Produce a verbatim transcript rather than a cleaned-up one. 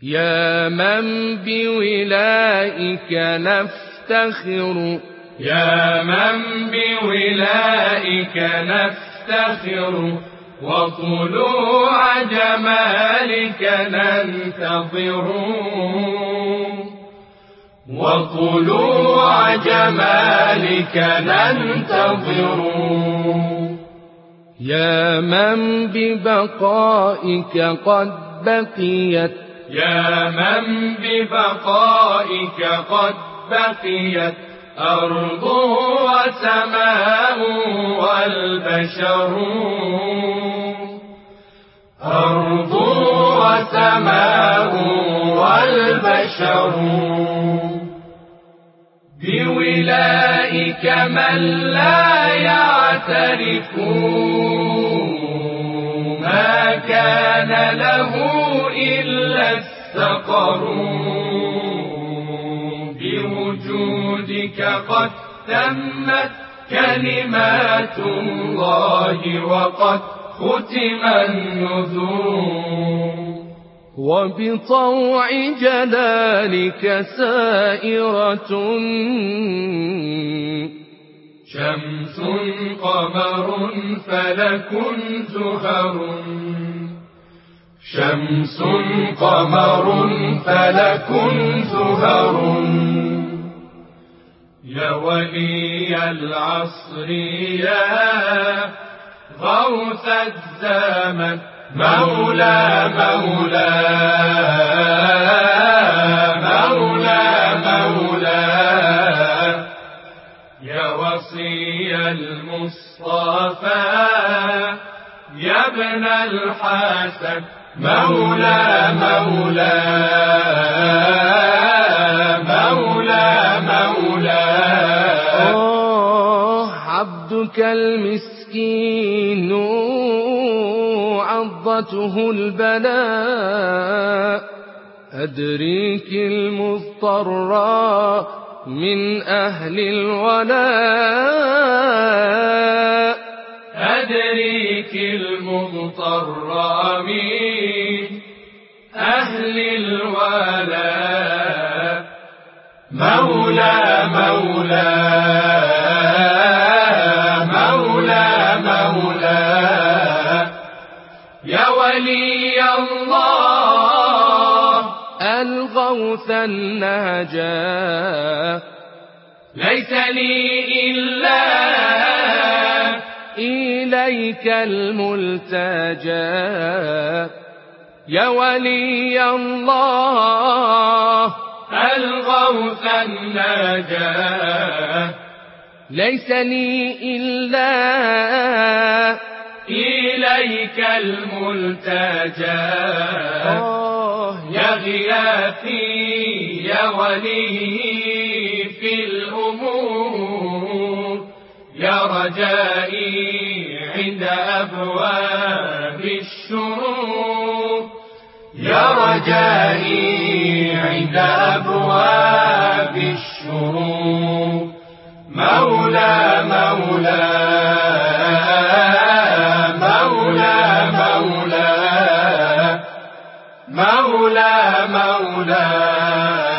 يا من بولائك نفتخر يا من بولائك نفتخر وطلوع جمالك ننتظر وطلوع جمالك ننتظر يا من ببقائك قد بقيت يا من ببقائك قد بقيت أرض وسماء والبشر أرض وسماء والبشر بولائك من لا يعترف ما كان له إلا السقر بوجودك قد تمت كلمات الله وقد ختم النذور وبطوع جلالك سائرة شمس قمر فلك زهر شمس قمر فلك زهر يا ولي العصر يا غوث الزمن مولى مولى مولى مولى يا وصي المصطفى يا ابن الحسن مولى مولى مولى مولى آه عبدك المسكين عضته البلاء أدريك المضطر من أهل الولاء أدريك المضطر من أهل الولاء مولى مولى مولى مولى يا ولي الله الغوث النجاة ليس لي إلا إليك الملتجى يا ولي الله الغوث النجاة ليس لي إلا إليك الملتجى يا غياثي يا ولي في الأمور يا رجائي عند أبواب الشرور يا رجائي عند أبواب الشرور مولى مولى مولى مولى مولى مولى